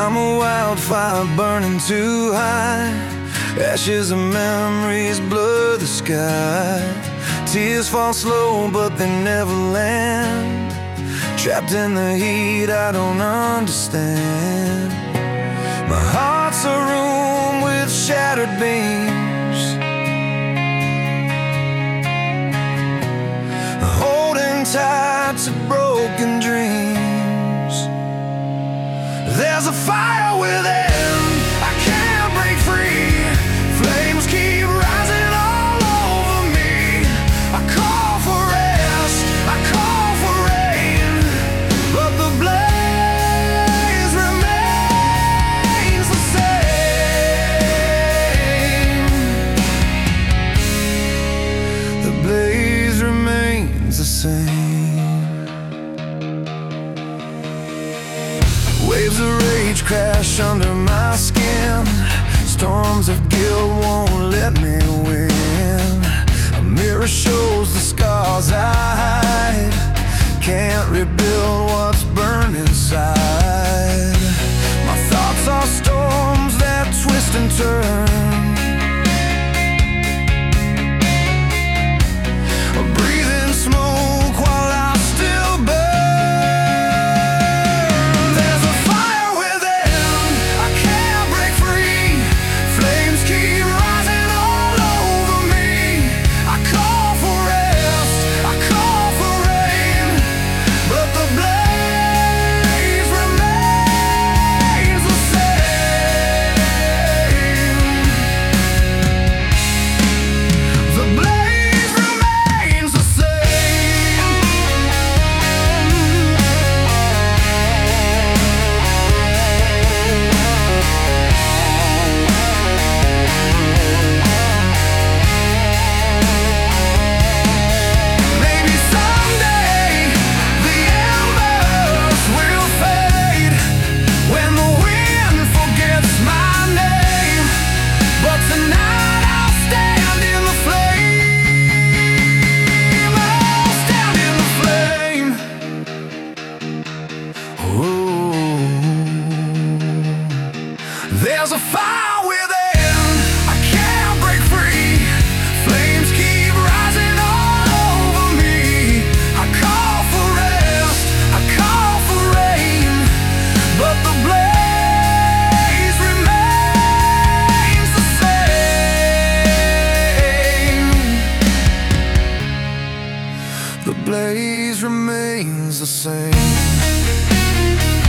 I'm a wildfire burning too high. Ashes of memories blur the sky. Tears fall slow but they never land. Trapped in the heat I don't understand. My heart's a room with shattered beams, holding tight to broken dreams. There's a fire within, I can't break free. Flames keep rising all over me. I call for rest, I call for rain, but the blaze remains the same. The blaze remains the same. Waves of rage crash under my skin. Storms of guilt won't let me win. A mirror shows the scars I hide. Can't rebuild what's burned inside. My thoughts are storms that twist and turn. Breathing smoke while I still burn. There's a fire within, I can't break free. Flames keep rising all over me. I call for rest, I call for rain, but the blaze remains the same. The blaze remains the same. Maybe someday the embers will fade when the wind forgets my name, but tonight I'll stand in the flame. I'll stand in the flame. Ooh. There's a fire within, I can't break free. Flames keep rising all over me. I call for rest, I call for rain, but the blaze remains the same. The blaze remains the same.